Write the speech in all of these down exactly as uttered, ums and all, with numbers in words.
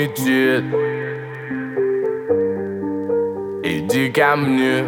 Иммунитет. Иди ко мне.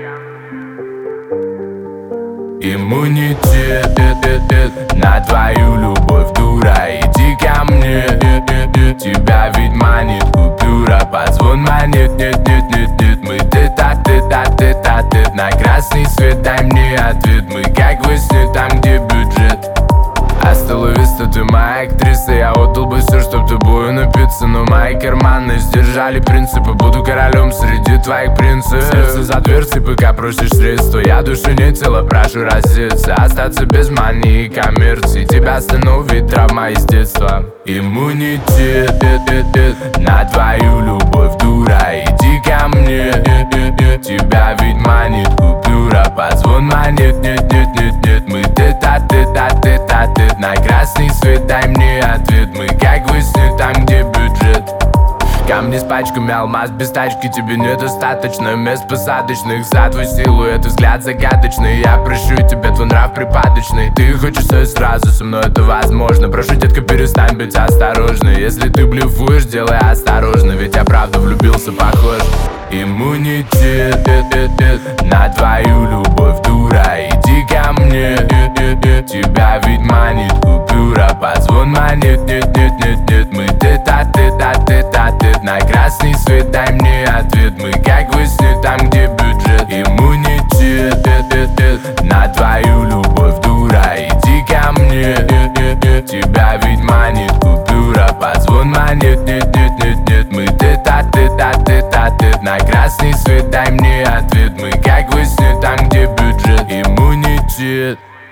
Иммунитет на твою любовь, дура. Иди ко мне. Тебя ведь манит купюра. Позвон манит, нет, нет, нет, нет. Мы тет-а-тет-а-тет-а-тет. На красный свет дай мне ответ. Мы как во сне, там где бюджет. Hasta la vista, ты моя актриса. Я отдал бы все, чтоб тобою напиться. Но мои карманы сдержали принципы. Буду королем среди твоих принцев. Сердце за дверцей, пока просишь средства. Я душу не тело, прошу раздеться. Остаться без мании и коммерции. Тебя остановит травма из детства. Иммунитет на твою любовь, дура. Иди ко мне. Тебя ведь манит купюра. Позвон манит, нет, нет, нет, нет. Мы тет-а-тет-а-тет-а-тет. На красный свет дай мне ответ. Мы как во сне, там где бюджет. Камни с пачками, алмаз без тачки. Тебе недостаточно мест посадочных. За твой силуэт взгляд загадочный. Я прощу тебя, твой нрав припадочный. Ты хочешь все сразу, со мной это возможно. Прошу, детка, перестань быть осторожной. Если ты блефуешь, делай осторожно. Ведь я правда влюбился, похож. Иммунитет на твою любовь, дура. Иди ко мне. Тебя ведь манит купюра. Позвон манит, нет, нет, нет, нет. Мы тет-а-тет-а-тет-а-тет. На красный свет дай мне ответ. Мы как во сне, там где бюджет. Иммунитет на твою любовь, дура. Иди ко мне. Тебя ведь манит купюра. Позвон манит, нет, нет, нет, нет. Мы тет-а-тет-а-тет-а-тет. На красный свет дай мне ответ. Мы как во сне, там где бюджет. Иммунитет.